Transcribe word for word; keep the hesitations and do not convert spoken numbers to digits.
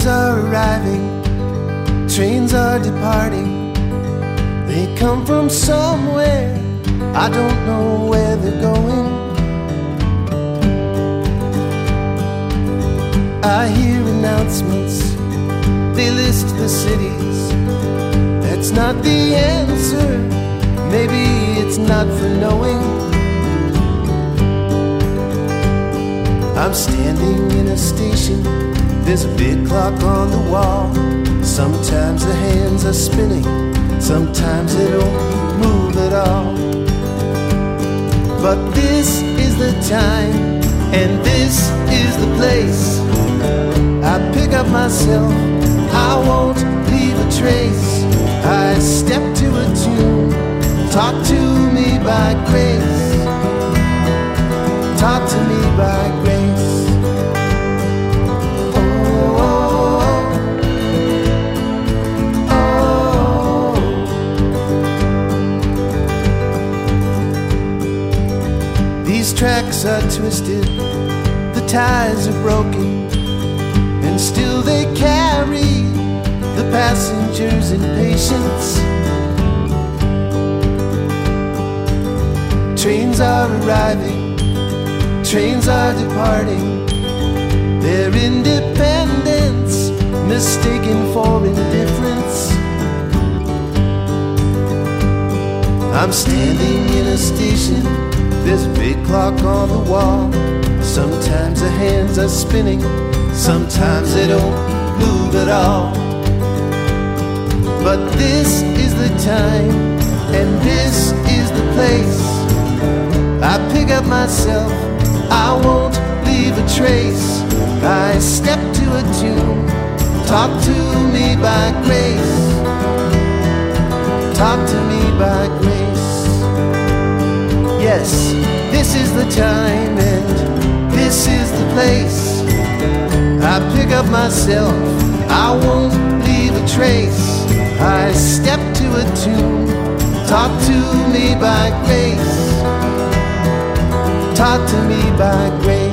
Trains are arriving, trains are departing. They come from somewhere, I don't know where they're going. I hear announcements, they list the cities. That's not the answer, maybe it's not for knowing. I'm standing in a station, there's a big clock on the wall. Sometimes the hands are spinning, sometimes they don't move at all. But this is the time, and this is the place. I pick up myself, I won't leave a trace. I step to a tune, taught to me by grace. Taught to me by grace. Oh, oh, oh. These tracks are twisted, the ties are broken, and still they carry the passengers' impatience. Trains are arriving, trains are departing. Their independence mistaken for indifference. I'm standing in a station, there's a big clock on the wall. Sometimes the hands are spinning, sometimes they don't move at all. But this is the time, and this is the place. I pick up myself, I won't leave a trace. I step to a tune, taught to me by grace. Taught to me by grace. Yes, this is the time and this is the place. I pick up myself, I won't leave a trace. I step to a tune, taught to me by grace. Taught to me by grace.